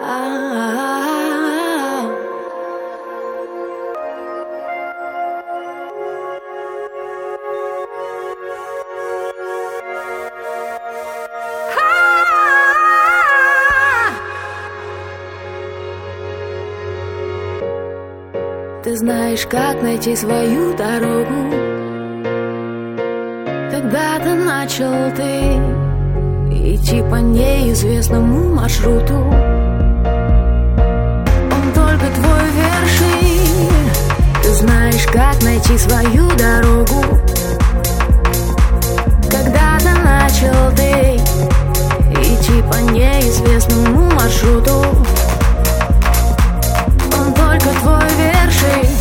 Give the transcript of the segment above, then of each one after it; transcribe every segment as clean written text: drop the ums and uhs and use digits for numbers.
Ты знаешь, как найти свою дорогу. Когда-то начал ты идти по неизвестному маршруту. Он только твой вершин. Ты знаешь, как найти свою дорогу. Когда-то начал ты идти по неизвестному маршруту. Он только твой вершин.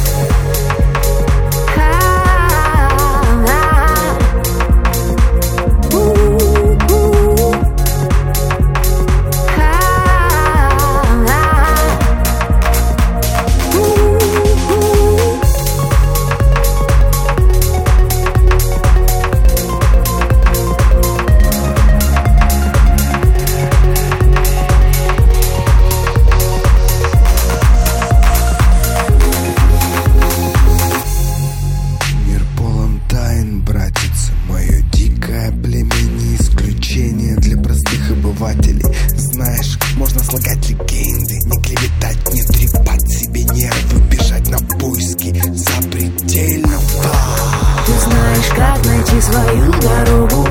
Знаешь, можно слагать легенды, не клеветать, не трепать себе нервы, бежать на поиски запредельного. Ты знаешь, как найти свою дорогу.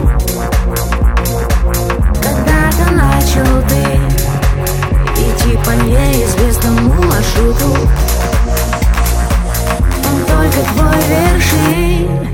Когда-то начал ты идти по неизвестному маршруту. Он только твой вершин.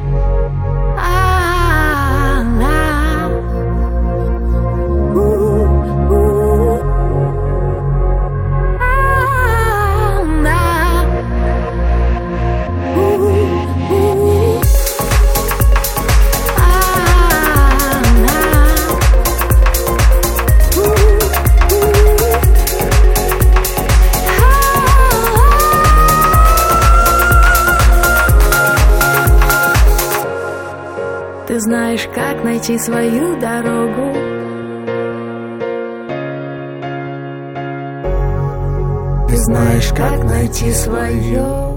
Ты знаешь, как найти свою дорогу. Ты знаешь, как найти свое.